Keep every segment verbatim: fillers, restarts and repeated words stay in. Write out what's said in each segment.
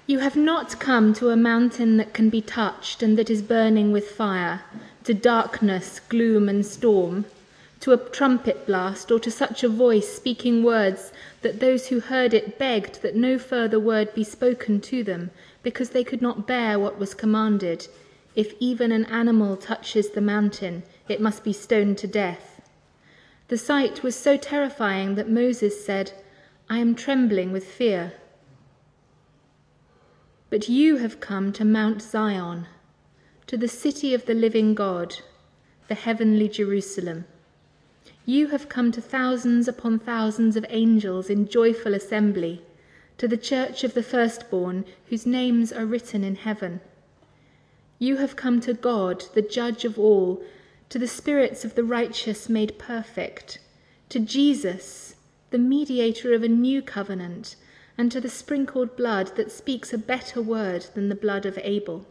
You have not come to a mountain that can be touched and that is burning with fire, to darkness, gloom and storm, to a trumpet blast, or to such a voice speaking words that those who heard it begged that no further word be spoken to them, because they could not bear what was commanded. If even an animal touches the mountain, it must be stoned to death. The sight was so terrifying that Moses said, "I am trembling with fear." But you have come to Mount Zion, to the city of the living God, the heavenly Jerusalem. You have come to thousands upon thousands of angels in joyful assembly, to the church of the firstborn, whose names are written in heaven. You have come to God, the judge of all, to the spirits of the righteous made perfect, to Jesus, the mediator of a new covenant, and to the sprinkled blood that speaks a better word than the blood of Abel.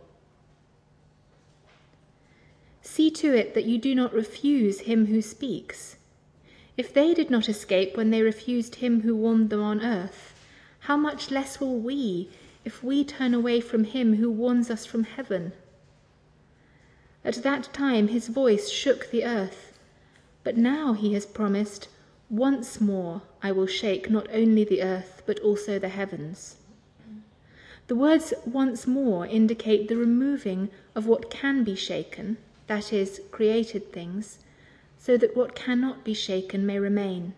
See to it that you do not refuse him who speaks. If they did not escape when they refused him who warned them on earth, how much less will we, if we turn away from him who warns us from heaven? At that time his voice shook the earth, but now he has promised, "Once more I will shake not only the earth, but also the heavens." The words "once more" indicate the removing of what can be shaken, that is, created things, so that what cannot be shaken may remain.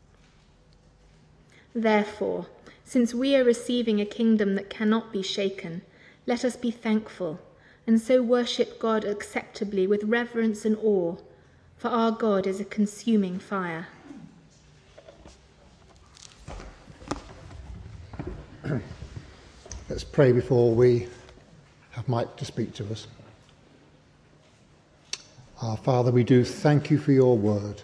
Therefore, since we are receiving a kingdom that cannot be shaken, let us be thankful, and so worship God acceptably with reverence and awe, for our God is a consuming fire. Let's pray before we have Mike to speak to us. Our Father, we do thank you for your word.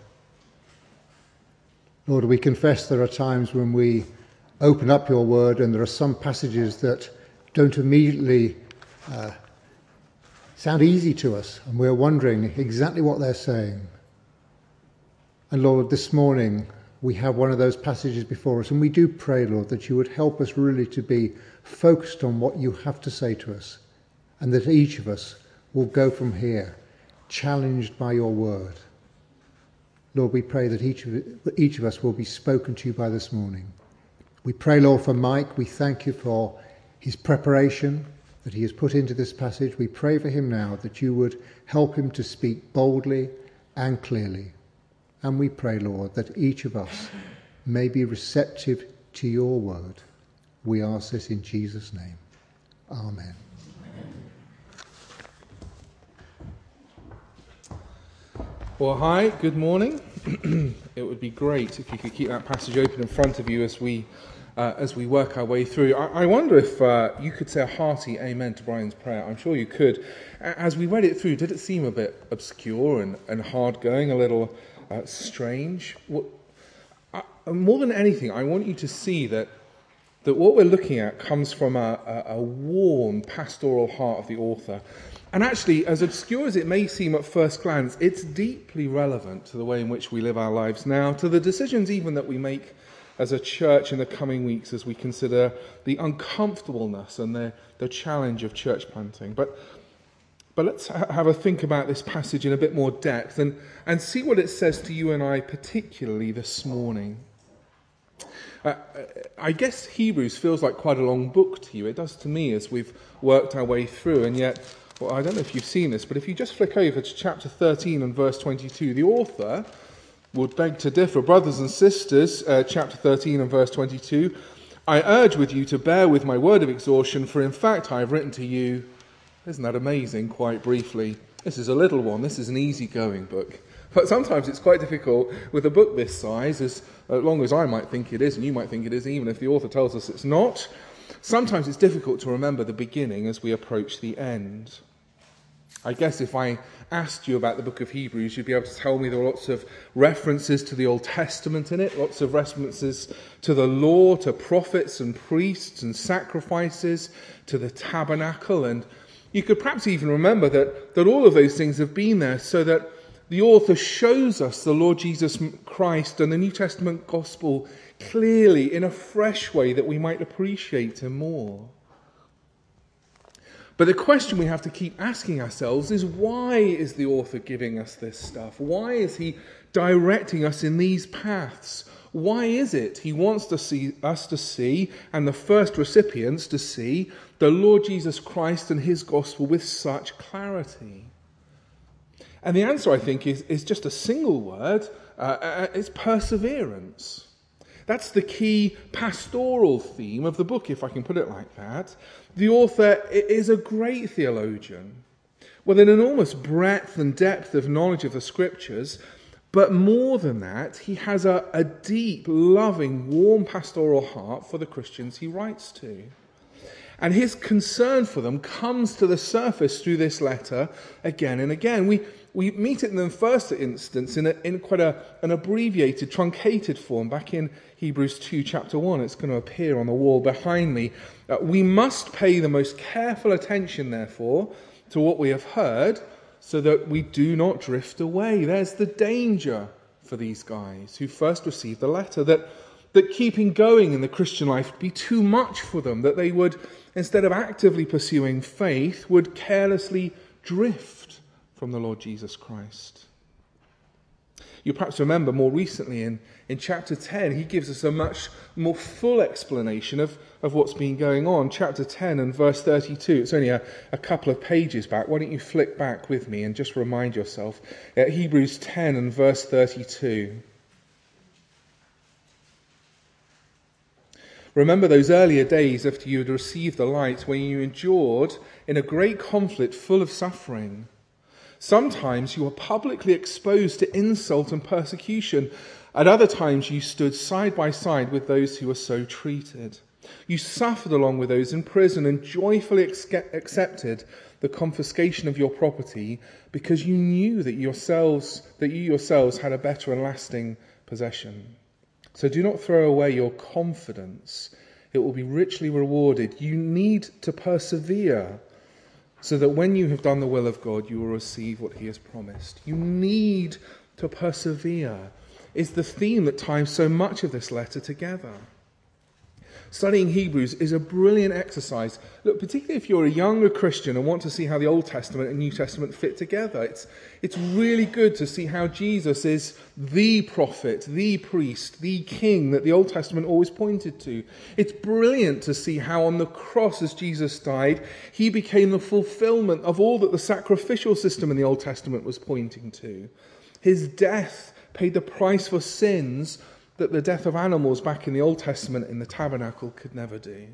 Lord, we confess there are times when we open up your word and there are some passages that don't immediately uh, sound easy to us, and we're wondering exactly what they're saying. And Lord, this morning we have one of those passages before us, and we do pray, Lord, that you would help us really to be focused on what you have to say to us, and that each of us will go from here challenged by your word. Lord, we pray that each of, each of us will be spoken to by this morning. We pray, Lord, for Mike. We thank you for his preparation that he has put into this passage. We pray for him now that you would help him to speak boldly and clearly. And we pray, Lord, that each of us may be receptive to your word. We ask this in Jesus' name. Amen. Well, hi, good morning. It would be great if you could keep that passage open in front of you as we uh, as we work our way through. I, I wonder if uh, you could say a hearty amen to Brian's prayer. I'm sure you could. As we read it through, did it seem a bit obscure and, and hard-going, a little uh, strange? What, I, more than anything, I want you to see that that what we're looking at comes from a, a, a warm pastoral heart of the author. And actually, as obscure as it may seem at first glance, it's deeply relevant to the way in which we live our lives now, to the decisions even that we make as a church in the coming weeks as we consider the uncomfortableness and the, the challenge of church planting. But but let's ha- have a think about this passage in a bit more depth and, and see what it says to you and I, particularly this morning. Uh, I guess Hebrews feels like quite a long book to you. It does to me as we've worked our way through, and yet, well, I don't know if you've seen this, but if you just flick over to chapter thirteen and verse twenty-two, the author would beg to differ. Brothers and sisters, uh, chapter thirteen and verse twenty-two, I urge with you to bear with my word of exhortation, for in fact I have written to you. Isn't that amazing, quite briefly? This is a little one. This is an easy-going book. But sometimes it's quite difficult with a book this size, as long as I might think it is, and you might think it is, even if the author tells us it's not. Sometimes it's difficult to remember the beginning as we approach the end. I guess if I asked you about the book of Hebrews, you'd be able to tell me there are lots of references to the Old Testament in it, lots of references to the law, to prophets and priests and sacrifices, to the tabernacle, and you could perhaps even remember that, that all of those things have been there so that the author shows us the Lord Jesus Christ and the New Testament gospel clearly in a fresh way that we might appreciate him more. But the question we have to keep asking ourselves is, why is the author giving us this stuff? Why is he directing us in these paths? Why is it he wants to see us to see, and the first recipients to see, the Lord Jesus Christ and his gospel with such clarity? And the answer, I think, is, is just a single word. Uh, it's perseverance. That's the key pastoral theme of the book, if I can put it like that. The author is a great theologian with an enormous breadth and depth of knowledge of the scriptures, but more than that, he has a, a deep, loving, warm pastoral heart for the Christians he writes to. And his concern for them comes to the surface through this letter again and again. We we meet it in the first instance in, a, in quite a, an abbreviated, truncated form back in Hebrews two, chapter one. It's going to appear on the wall behind me. Uh, we must pay the most careful attention, therefore, to what we have heard, so that we do not drift away. There's the danger for these guys who first received the letter, that, that keeping going in the Christian life would be too much for them, that they would, instead of actively pursuing faith, would carelessly drift from the Lord Jesus Christ. You perhaps remember more recently in, in chapter ten, he gives us a much more full explanation of, of what's been going on. Chapter ten and verse thirty-two, it's only a, a couple of pages back. Why don't you flick back with me and just remind yourself. At Hebrews ten and verse thirty-two. Remember those earlier days after you had received the light, when you endured in a great conflict full of suffering. Sometimes you were publicly exposed to insult and persecution. At other times you stood side by side with those who were so treated. You suffered along with those in prison and joyfully ex- accepted the confiscation of your property, because you knew that yourselves that you yourselves had a better and lasting possession. So do not throw away your confidence. It will be richly rewarded. You need to persevere, so that when you have done the will of God, you will receive what he has promised. You need to persevere is the theme that ties so much of this letter together. Studying Hebrews is a brilliant exercise. Look, particularly if you're a younger Christian and want to see how the Old Testament and New Testament fit together, it's, it's really good to see how Jesus is the prophet, the priest, the king that the Old Testament always pointed to. It's brilliant to see how on the cross, as Jesus died, he became the fulfillment of all that the sacrificial system in the Old Testament was pointing to. His death paid the price for sins that the death of animals back in the Old Testament in the tabernacle could never do.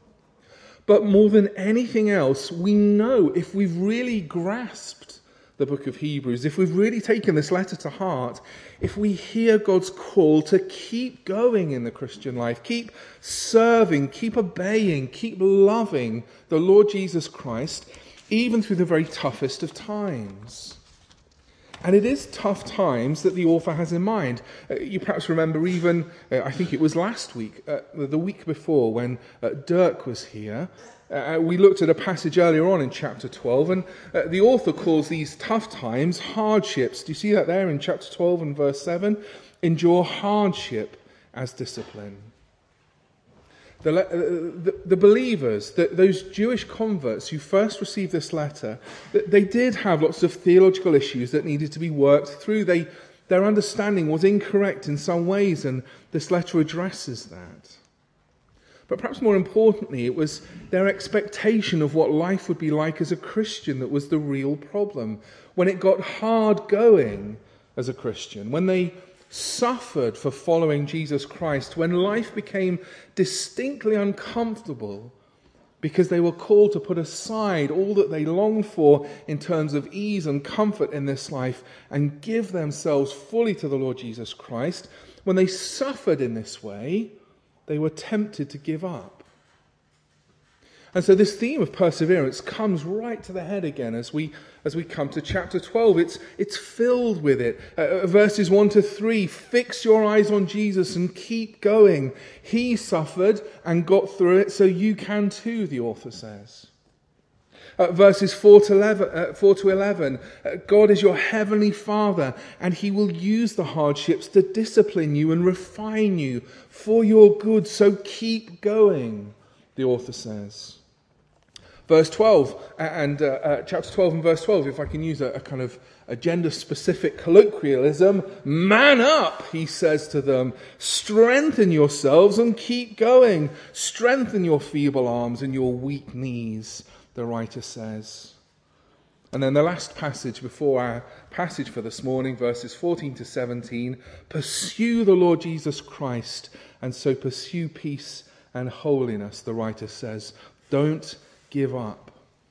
But more than anything else, we know, if we've really grasped the book of Hebrews, if we've really taken this letter to heart, if we hear God's call to keep going in the Christian life, keep serving, keep obeying, keep loving the Lord Jesus Christ, even through the very toughest of times. And it is tough times that the author has in mind. Uh, you perhaps remember even, uh, I think it was last week, uh, the week before, when uh, Dirk was here. Uh, we looked at a passage earlier on in chapter twelve, and uh, the author calls these tough times hardships. Do you see that there in chapter twelve and verse seven? Endure hardship as discipline. The, uh, the, the believers, the, those Jewish converts who first received this letter, they did have lots of theological issues that needed to be worked through. They, their understanding was incorrect in some ways, and this letter addresses that. But perhaps more importantly, it was their expectation of what life would be like as a Christian that was the real problem. When it got hard going as a Christian, when they suffered for following Jesus Christ, when life became distinctly uncomfortable because they were called to put aside all that they longed for in terms of ease and comfort in this life and give themselves fully to the Lord Jesus Christ, when they suffered in this way, they were tempted to give up. And so this theme of perseverance comes right to the head again as we as we come to chapter twelve. It's it's filled with it. Uh, verses one to three, fix your eyes on Jesus and keep going. He suffered and got through it, so you can too, the author says. Uh, verses four to eleven, uh, four to eleven, uh, God is your heavenly Father, and he will use the hardships to discipline you and refine you for your good, so keep going, the author says. Verse twelve, and uh, uh, chapter twelve and verse twelve, if I can use a, a kind of a gender-specific colloquialism, man up, he says to them, strengthen yourselves and keep going. Strengthen your feeble arms and your weak knees, the writer says. And then the last passage before our passage for this morning, verses fourteen to seventeen, pursue the Lord Jesus Christ, and so pursue peace and holiness, the writer says. Don't give up.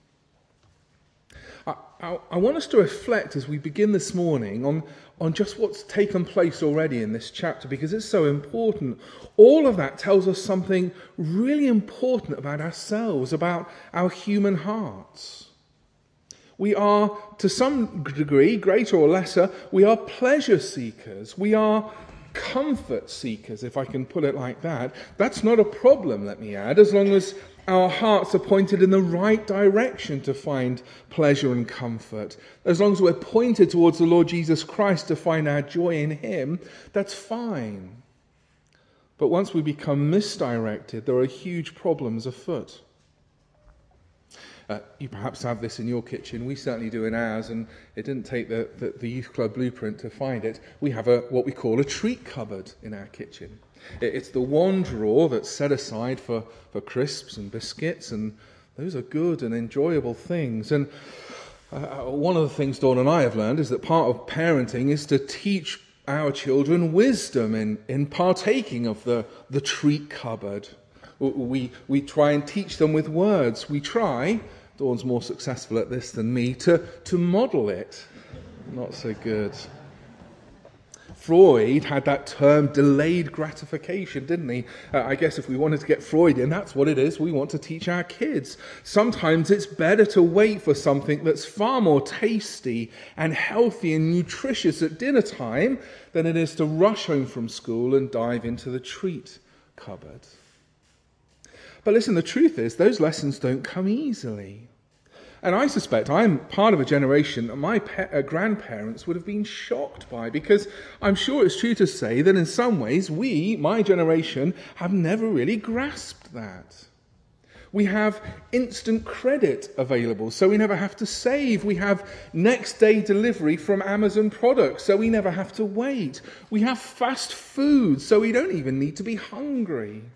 I, I, I want us to reflect as we begin this morning on, on just what's taken place already in this chapter, because it's so important. All of that tells us something really important about ourselves, about our human hearts. We are, to some degree, greater or lesser, we are pleasure seekers. We are comfort seekers, if I can put it like that. That's not a problem, let me add, as long as our hearts are pointed in the right direction to find pleasure and comfort. As long as we're pointed towards the Lord Jesus Christ to find our joy in him, that's fine. But once we become misdirected, there are huge problems afoot. Uh, you perhaps have this in your kitchen. We certainly do in ours, and it didn't take the, the, the youth club blueprint to find it. We have a what we call a treat cupboard in our kitchen. It, it's the one drawer that's set aside for, for crisps and biscuits, and those are good and enjoyable things. And uh, one of the things Dawn and I have learned is that part of parenting is to teach our children wisdom in, in partaking of the, the treat cupboard. We we try and teach them with words. We try, Dawn's more successful at this than me, to, to model it. Not so good. Freud had that term delayed gratification, didn't he? Uh, I guess if we wanted to get Freud in, that's what it is we want to teach our kids. Sometimes it's better to wait for something that's far more tasty and healthy and nutritious at dinner time than it is to rush home from school and dive into the treat cupboard. But listen, the truth is, those lessons don't come easily. And I suspect I'm part of a generation that my pe- uh, grandparents would have been shocked by, because I'm sure it's true to say that in some ways we, my generation, have never really grasped that. We have instant credit available, so we never have to save. We have next day delivery from Amazon products, so we never have to wait. We have fast food, so we don't even need to be hungry.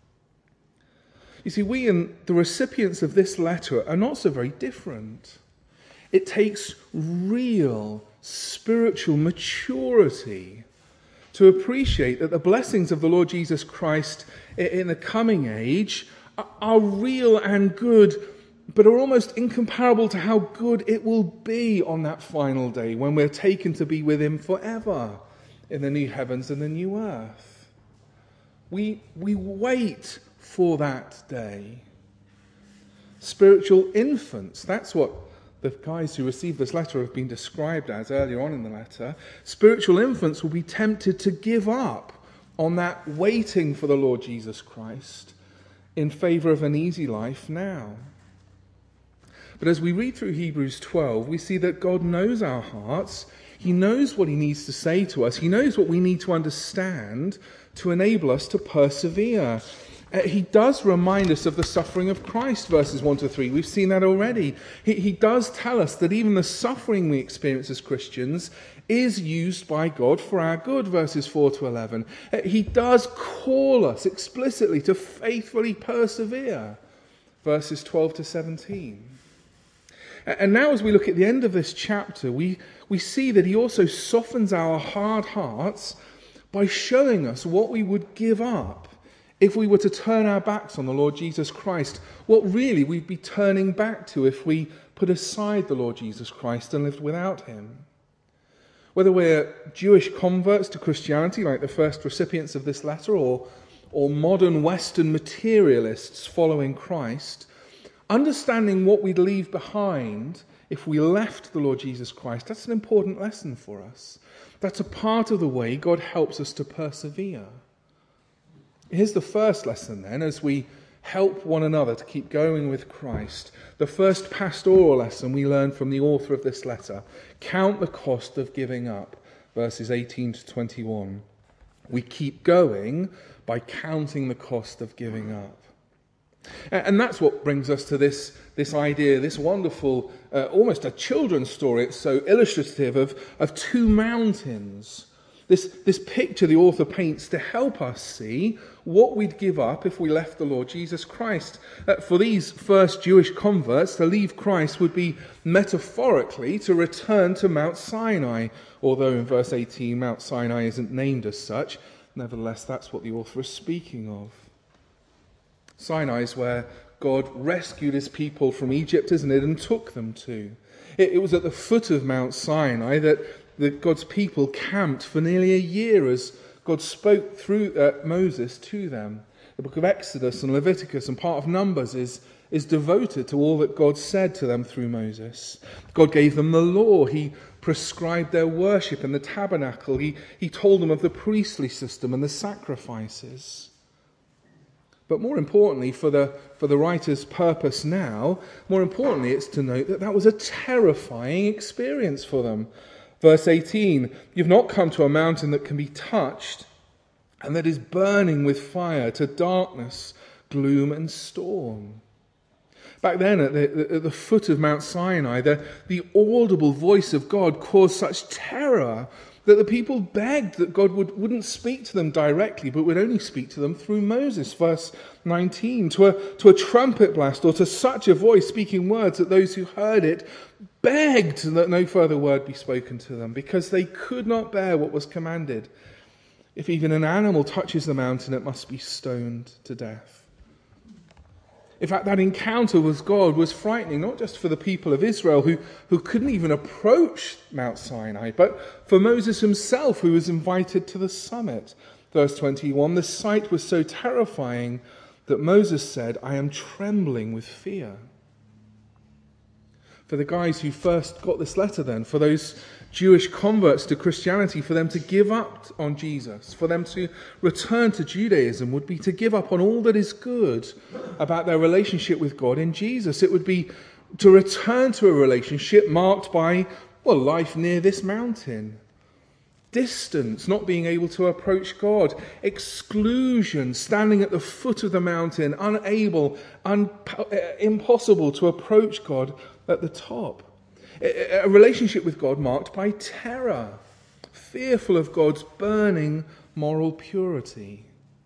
You see, we and the recipients of this letter are not so very different. It takes real spiritual maturity to appreciate that the blessings of the Lord Jesus Christ in the coming age are real and good, but are almost incomparable to how good it will be on that final day when we're taken to be with him forever in the new heavens and the new earth. We, we wait for that day. Spiritual infants, that's what the guys who received this letter have been described as earlier on in the letter. Spiritual infants will be tempted to give up on that waiting for the Lord Jesus Christ in favour of an easy life now. But as we read through Hebrews twelve, we see that God knows our hearts. He knows what he needs to say to us. He knows what we need to understand to enable us to persevere. Uh, he does remind us of the suffering of Christ, verses one to three. We've seen that already. He, he does tell us that even the suffering we experience as Christians is used by God for our good, verses four to eleven. Uh, he does call us explicitly to faithfully persevere, verses twelve to seventeen. Uh, and now as we look at the end of this chapter, we, we see that he also softens our hard hearts by showing us what we would give up if we were to turn our backs on the Lord Jesus Christ, what really we'd be turning back to if we put aside the Lord Jesus Christ and lived without him. Whether we're Jewish converts to Christianity, like the first recipients of this letter, or, or modern Western materialists following Christ, understanding what we'd leave behind if we left the Lord Jesus Christ, that's an important lesson for us. That's a part of the way God helps us to persevere. Here's the first lesson then, as we help one another to keep going with Christ. The first pastoral lesson we learn from the author of this letter. Count the cost of giving up, verses eighteen to twenty-one. We keep going by counting the cost of giving up. And that's what brings us to this, this idea, this wonderful, uh, almost a children's story. It's so illustrative of, of two mountains. This, this picture the author paints to help us see what we'd give up if we left the Lord Jesus Christ. Uh, for these first Jewish converts, to leave Christ would be metaphorically to return to Mount Sinai. Although in verse eighteen, Mount Sinai isn't named as such, nevertheless, that's what the author is speaking of. Sinai is where God rescued his people from Egypt, isn't it, and took them to. It, it was at the foot of Mount Sinai that, that God's people camped for nearly a year as God spoke through uh, Moses to them. The book of Exodus and Leviticus and part of Numbers is, is devoted to all that God said to them through Moses. God gave them the law. He prescribed their worship in the tabernacle. He, he told them of the priestly system and the sacrifices. But more importantly, for the, for the writer's purpose now, more importantly, it's to note that that was a terrifying experience for them. Verse eighteen, you've not come to a mountain that can be touched and that is burning with fire, to darkness, gloom and storm. Back then, at the, at the foot of Mount Sinai, the, the audible voice of God caused such terror that the people begged that God would, wouldn't speak to them directly, but would only speak to them through Moses. Verse nineteen, to a, to a trumpet blast or to such a voice speaking words that those who heard it begged that no further word be spoken to them, because they could not bear what was commanded. If even an animal touches the mountain, it must be stoned to death. In fact, that encounter with God was frightening, not just for the people of Israel who, who couldn't even approach Mount Sinai, but for Moses himself, who was invited to the summit. Verse twenty-one, the sight was so terrifying that Moses said, I am trembling with fear. For the guys who first got this letter then, for those Jewish converts to Christianity, for them to give up on Jesus, for them to return to Judaism, would be to give up on all that is good about their relationship with God in Jesus. It would be to return to a relationship marked by, well, life near this mountain. Distance, not being able to approach God. Exclusion, standing at the foot of the mountain, unable, un- impossible to approach God at the top. A relationship with God marked by terror, fearful of God's burning moral purity.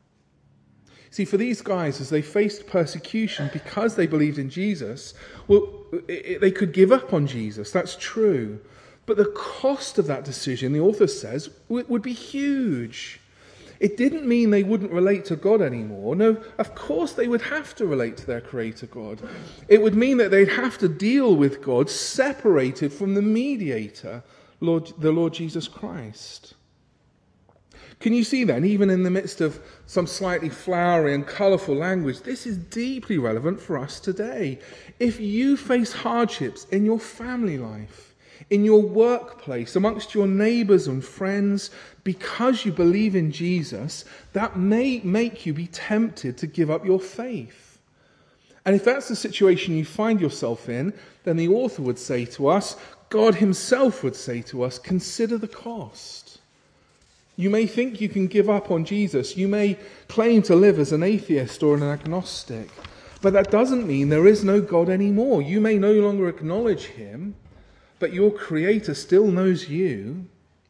See, for these guys, as they faced persecution because they believed in Jesus, well, they could give up on Jesus, that's true. But the cost of that decision, the author says, would be huge. It didn't mean they wouldn't relate to God anymore. No, of course they would have to relate to their Creator God. It would mean that they'd have to deal with God separated from the mediator, Lord, the Lord Jesus Christ. Can you see then, even in the midst of some slightly flowery and colourful language, this is deeply relevant for us today. If you face hardships in your family life, in your workplace, amongst your neighbours and friends, because you believe in Jesus, that may make you be tempted to give up your faith. And if that's the situation you find yourself in, then the author would say to us, God himself would say to us, consider the cost. You may think you can give up on Jesus. You may claim to live as an atheist or an agnostic. But that doesn't mean there is no God anymore. You may no longer acknowledge him, but your Creator still knows you,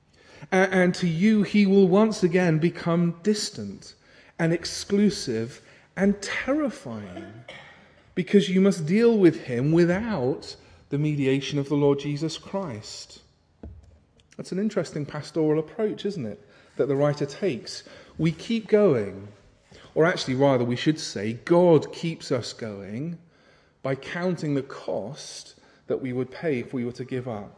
and to you he will once again become distant and exclusive and terrifying, because you must deal with him without the mediation of the Lord Jesus Christ. That's an interesting pastoral approach, isn't it, that the writer takes. We keep going, or actually rather we should say, God keeps us going by counting the cost that we would pay if we were to give up.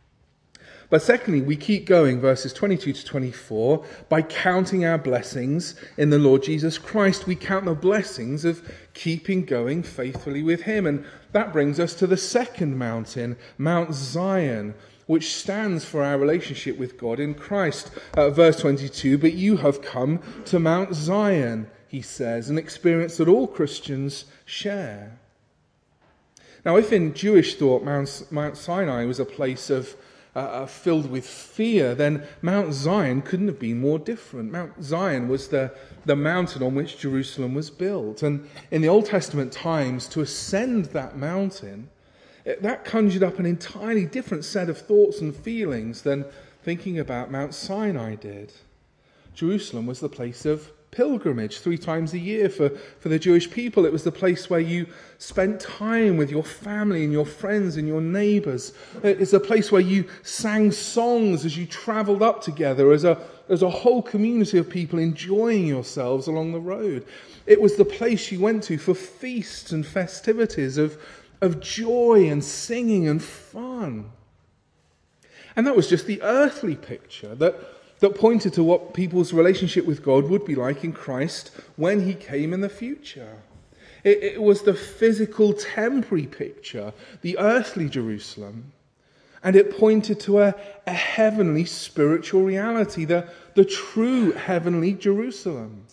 But secondly, we keep going, verses twenty-two to twenty-four, by counting our blessings in the Lord Jesus Christ. We count the blessings of keeping going faithfully with him. And that brings us to the second mountain, Mount Zion, which stands for our relationship with God in Christ. Uh, verse twenty-two, but you have come to Mount Zion, he says, an experience that all Christians share. Now, if in Jewish thought Mount, Mount Sinai was a place of uh, filled with fear, then Mount Zion couldn't have been more different. Mount Zion was the, the mountain on which Jerusalem was built. And in the Old Testament times, to ascend that mountain, that conjured up an entirely different set of thoughts and feelings than thinking about Mount Sinai did. Jerusalem was the place of pilgrimage three times a year for, for the Jewish people. It was the place where you spent time with your family and your friends and your neighbours. It's the place where you sang songs as you travelled up together as a, as a whole community of people enjoying yourselves along the road. It was the place you went to for feasts and festivities of, of joy and singing and fun. And that was just the earthly picture that that pointed to what people's relationship with God would be like in Christ when he came in the future. It, it was the physical, temporary picture, the earthly Jerusalem, and it pointed to a, a heavenly spiritual reality, the, the true heavenly Jerusalem.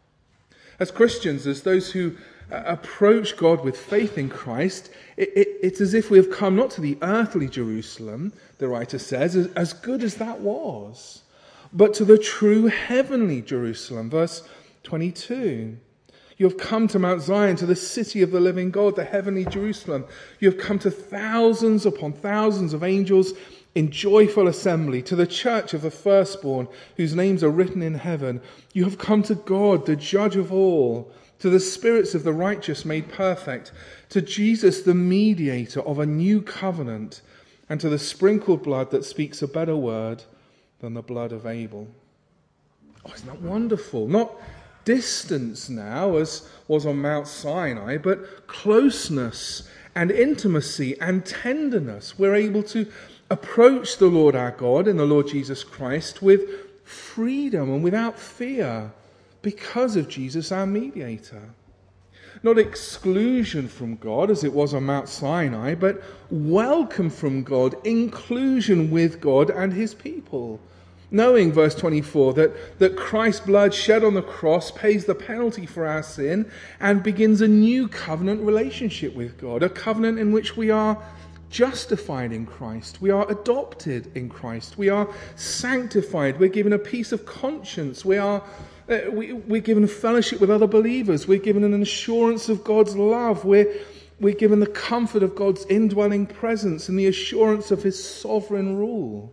As Christians, as those who uh, approach God with faith in Christ, it, it, it's as if we have come not to the earthly Jerusalem, the writer says, as, as good as that was, but to the true heavenly Jerusalem. Verse twenty-two. You have come to Mount Zion, to the city of the living God, the heavenly Jerusalem. You have come to thousands upon thousands of angels in joyful assembly, to the church of the firstborn, whose names are written in heaven. You have come to God, the judge of all, to the spirits of the righteous made perfect, to Jesus, the mediator of a new covenant, and to the sprinkled blood that speaks a better word than the blood of Abel. Oh, isn't that wonderful? Not distance now, as was on Mount Sinai, but closeness and intimacy and tenderness. We're able to approach the Lord our God in the Lord Jesus Christ with freedom and without fear because of Jesus, our mediator. Not exclusion from God as it was on Mount Sinai, but welcome from God, inclusion with God and his people. Knowing, verse twenty-four, that, that Christ's blood shed on the cross pays the penalty for our sin and begins a new covenant relationship with God, a covenant in which we are justified in Christ, we are adopted in Christ, we are sanctified, we're given a peace of conscience, we are Uh, we, we're given fellowship with other believers. We're given an assurance of God's love. We're, we're given the comfort of God's indwelling presence and the assurance of his sovereign rule.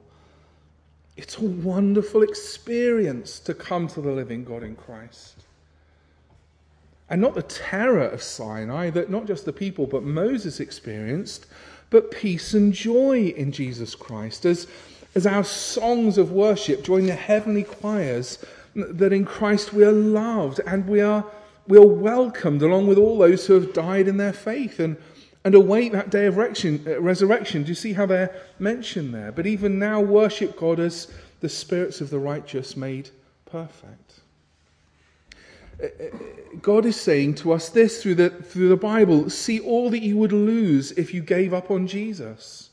It's a wonderful experience to come to the living God in Christ. And not the terror of Sinai that not just the people but Moses experienced, but peace and joy in Jesus Christ. As, as our songs of worship join the heavenly choirs, that in Christ we are loved and we are we are welcomed along with all those who have died in their faith and, and await that day of resurrection. Do you see how they're mentioned there? But even now worship God as the spirits of the righteous made perfect. God is saying to us this through the, through the Bible: see all that you would lose if you gave up on Jesus.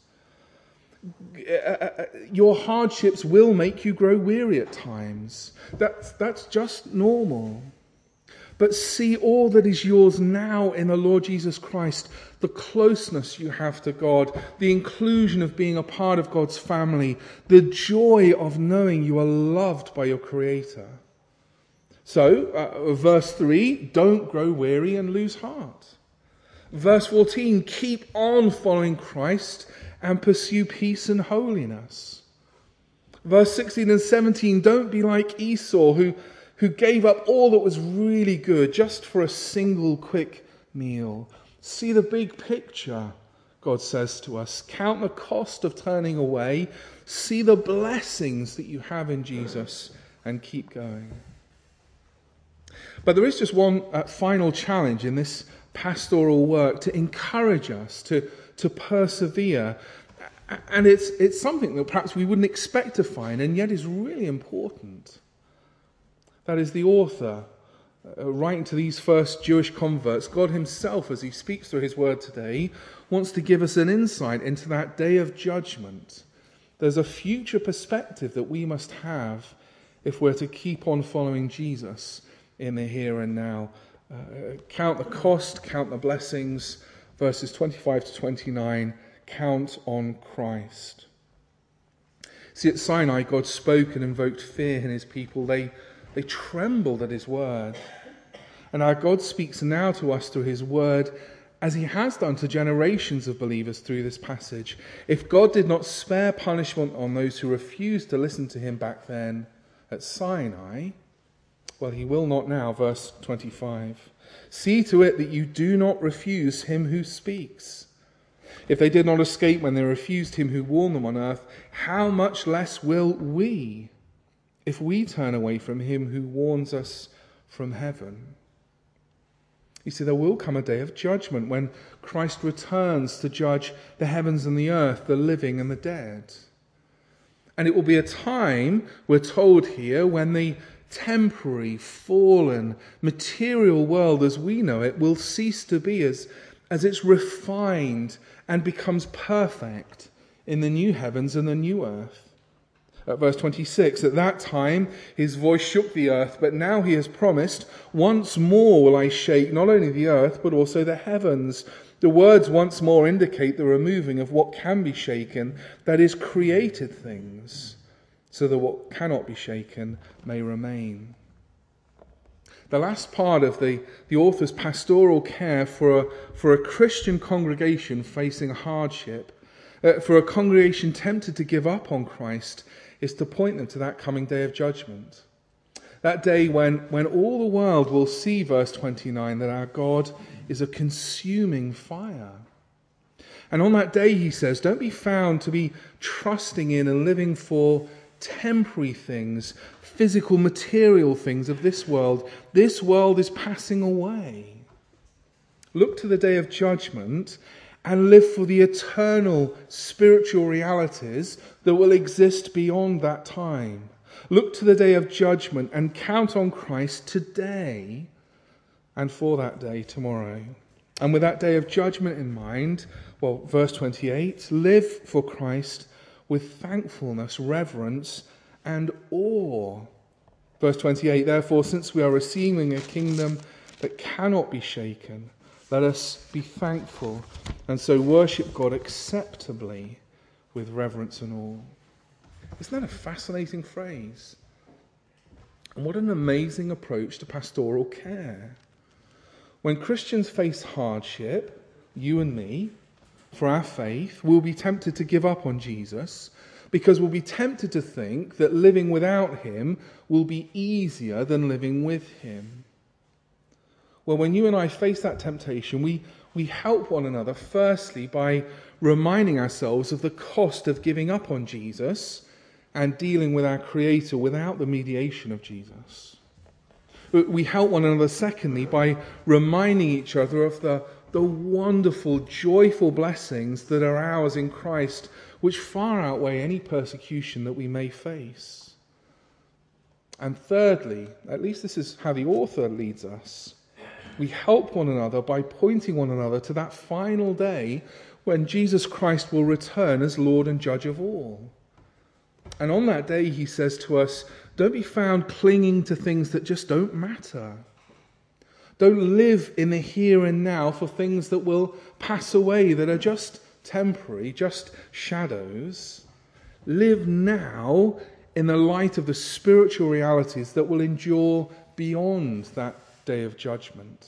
Your hardships will make you grow weary at times. That's, that's just normal. But see all that is yours now in the Lord Jesus Christ, the closeness you have to God, the inclusion of being a part of God's family, the joy of knowing you are loved by your Creator. So, uh, verse three, don't grow weary and lose heart. Verse fourteen, keep on following Christ and pursue peace and holiness. Verse sixteen and seventeen, don't be like Esau, who, who gave up all that was really good just for a single quick meal. See the big picture, God says to us. Count the cost of turning away. See the blessings that you have in Jesus and keep going. But there is just one uh, final challenge in this pastoral work to encourage us to to persevere, and it's it's something that perhaps we wouldn't expect to find, and yet is really important. That is the author uh, writing to these first Jewish converts. God himself, as he speaks through his word today, wants to give us an insight into that day of judgment. There's a future perspective that we must have if we're to keep on following Jesus in the here and now. Uh, count the cost, count the blessings. Verses twenty-five to twenty-nine, count on Christ. See, at Sinai, God spoke and invoked fear in his people. They, they trembled at his word. And our God speaks now to us through his word, as he has done to generations of believers through this passage. If God did not spare punishment on those who refused to listen to him back then at Sinai, well, he will not now. Verse twenty-five. See to it that you do not refuse him who speaks. If they did not escape when they refused him who warned them on earth, how much less will we, if we turn away from him who warns us from heaven? You see, there will come a day of judgment when Christ returns to judge the heavens and the earth, the living and the dead. And it will be a time, we're told here, when the temporary, fallen, material world as we know it will cease to be as, as it's refined and becomes perfect in the new heavens and the new earth. At verse twenty-six, at that time his voice shook the earth, but now he has promised, once more will I shake not only the earth, but also the heavens. The words once more indicate the removing of what can be shaken, that is, created things, so that what cannot be shaken may remain. The last part of the, the author's pastoral care for a, for a Christian congregation facing hardship, uh, for a congregation tempted to give up on Christ, is to point them to that coming day of judgment. That day when, when all the world will see, verse twenty-nine, that our God is a consuming fire. And on that day, he says, don't be found to be trusting in and living for temporary things, physical, material things of this world. This world is passing away. Look to the day of judgment and live for the eternal spiritual realities that will exist beyond that time. Look to the day of judgment and count on Christ today and for that day tomorrow. And with that day of judgment in mind, well, verse twenty-eight, live for Christ with thankfulness, reverence, and awe. Verse twenty-eight, therefore, since we are receiving a kingdom that cannot be shaken, let us be thankful and so worship God acceptably with reverence and awe. Isn't that a fascinating phrase? And what an amazing approach to pastoral care. When Christians face hardship, you and me, for our faith, we'll be tempted to give up on Jesus because we'll be tempted to think that living without him will be easier than living with him. Well, when you and I face that temptation, we, we help one another, firstly, by reminding ourselves of the cost of giving up on Jesus and dealing with our Creator without the mediation of Jesus. We help one another, secondly, by reminding each other of the, the wonderful, joyful blessings that are ours in Christ, which far outweigh any persecution that we may face. And thirdly, at least this is how the author leads us, we help one another by pointing one another to that final day when Jesus Christ will return as Lord and Judge of all. And on that day, he says to us, don't be found clinging to things that just don't matter. Don't live in the here and now for things that will pass away, that are just temporary, just shadows. Live now in the light of the spiritual realities that will endure beyond that day of judgment.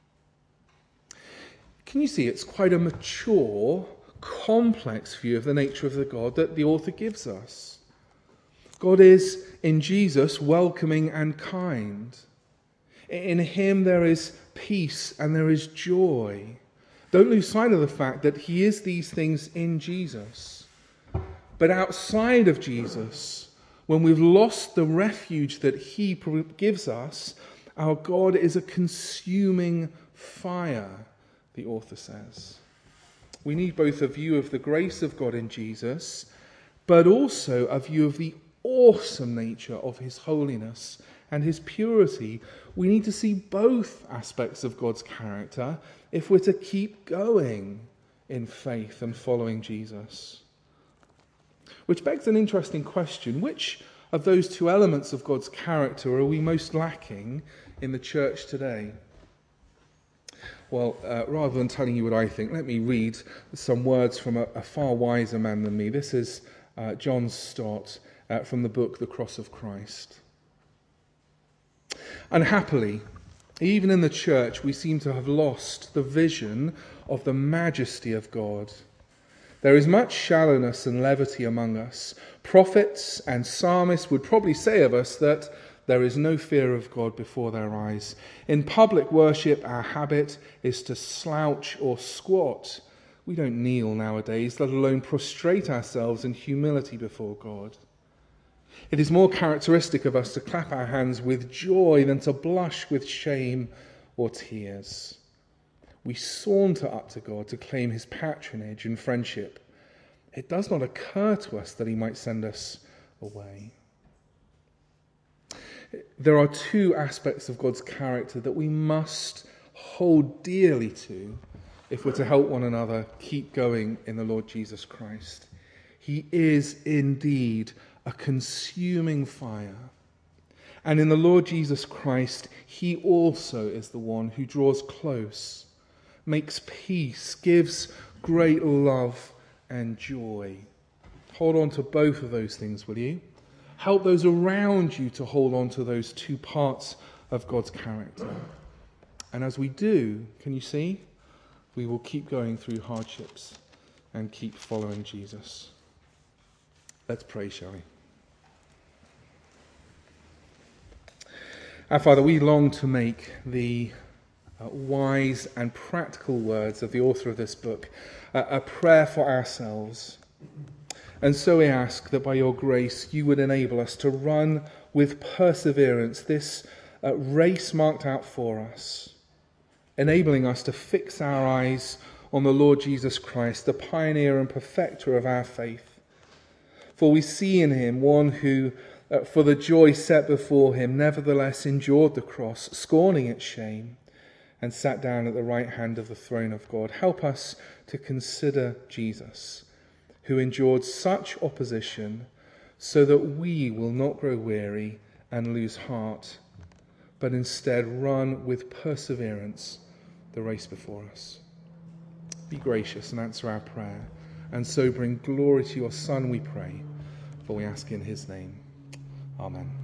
Can you see it's quite a mature, complex view of the nature of the God that the author gives us? God is, in Jesus, welcoming and kind. In him there is peace and there is joy. Don't lose sight of the fact that he is these things in Jesus. But outside of Jesus, when we've lost the refuge that he gives us, our God is a consuming fire, the author says. We need both a view of the grace of God in Jesus, but also a view of the awesome nature of his holiness and his purity. We need to see both aspects of God's character if we're to keep going in faith and following Jesus. Which begs an interesting question. Which of those two elements of God's character are we most lacking in the church today? Well, uh, rather than telling you what I think, let me read some words from a, a far wiser man than me. This is uh, John Stott, uh, from the book The Cross of Christ. Unhappily, even in the church, we seem to have lost the vision of the majesty of God. There is much shallowness and levity among us. Prophets and psalmists would probably say of us that there is no fear of God before their eyes. In public worship, our habit is to slouch or squat. We don't kneel nowadays, let alone prostrate ourselves in humility before God. It is more characteristic of us to clap our hands with joy than to blush with shame or tears. We saunter up to God to claim his patronage and friendship. It does not occur to us that he might send us away. There are two aspects of God's character that we must hold dearly to if we're to help one another keep going in the Lord Jesus Christ. He is indeed a consuming fire. And in the Lord Jesus Christ, he also is the one who draws close, makes peace, gives great love and joy. Hold on to both of those things, will you? Help those around you to hold on to those two parts of God's character. And as we do, can you see? We will keep going through hardships and keep following Jesus. Let's pray, shall we? Our Father, we long to make the uh, wise and practical words of the author of this book uh, a prayer for ourselves. And so we ask that by your grace you would enable us to run with perseverance this uh, race marked out for us, enabling us to fix our eyes on the Lord Jesus Christ, the pioneer and perfecter of our faith. For we see in him one who, uh, for the joy set before him, nevertheless endured the cross, scorning its shame, and sat down at the right hand of the throne of God. Help us to consider Jesus, who endured such opposition, so that we will not grow weary and lose heart, but instead run with perseverance the race before us. Be gracious and answer our prayer, and so bring glory to your Son, we pray, for we ask in his name. Amen.